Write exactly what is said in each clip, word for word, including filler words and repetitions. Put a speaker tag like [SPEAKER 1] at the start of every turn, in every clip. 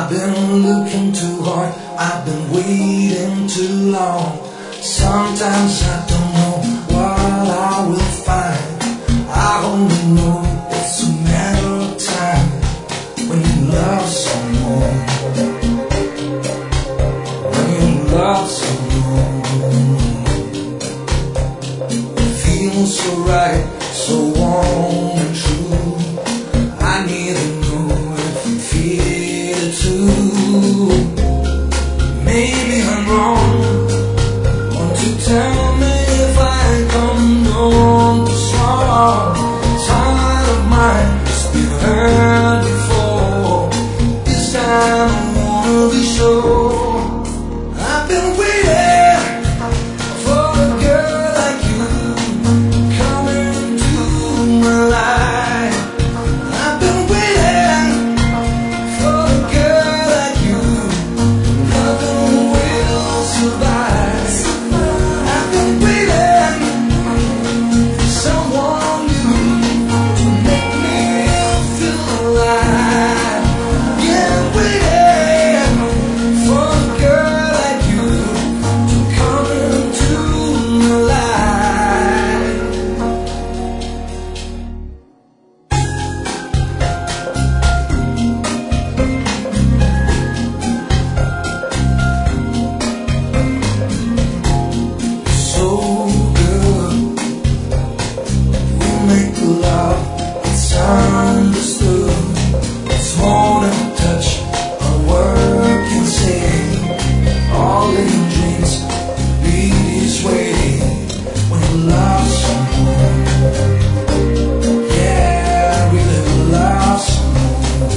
[SPEAKER 1] I've been looking too hard, I've been waiting too long. Sometimes I don't know what I will find. I only know it's a matter of time when you love someone. When you love someone, it feels so right, so warm and true. I need to know if you feel it too. Maybe I'm wrong. Want to tell me if I come on too strong. Tired of mine, it's been heard before. This time I wanna be sure. I've been waiting for a girl like you come into my life. I've been waiting for a girl like you. Nothing will survive. I've been waiting for someone new to make me feel alive. Yeah, I'm waiting for a girl like you to come into my life. So good, we make love, it's understood. It's more than a touch, a word can say. All in dreams, the beat is waiting when you love someone. Yeah, I really love someone.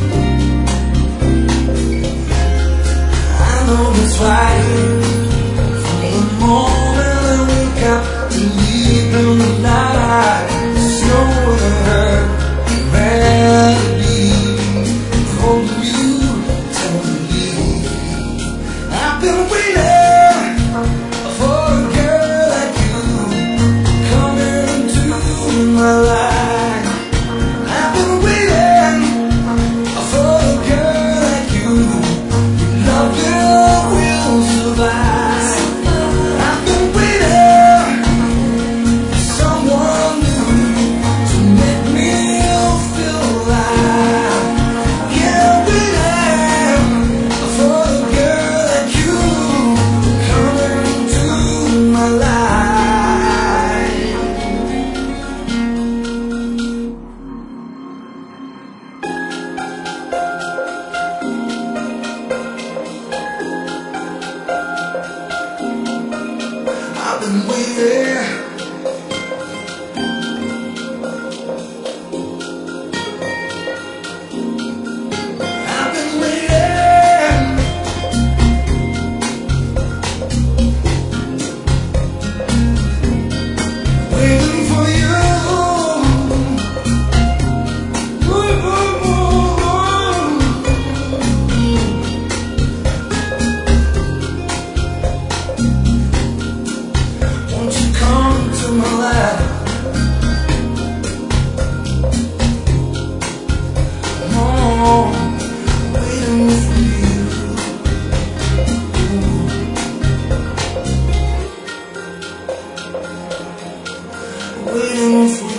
[SPEAKER 1] I know it's right from the moment I wake up to leave in the night. There's no other hurt I'd rather be holding you tenderly. I've been waiting for a girl like you coming into my life. I've been waiting for a girl like you. Love you will survive. I've been waiting for someone new to make me feel alive. Yeah, waiting for a girl like you coming into my life. I've been waiting. I've been waiting. Waiting for you. Won't you come to my life? No, waiting for you. Waiting for you.